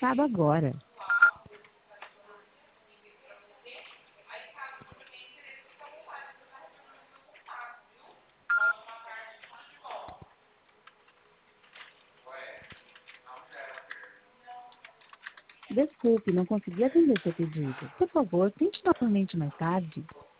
acaba agora. Desculpe, não consegui atender seu pedido. Por favor, tente novamente mais tarde.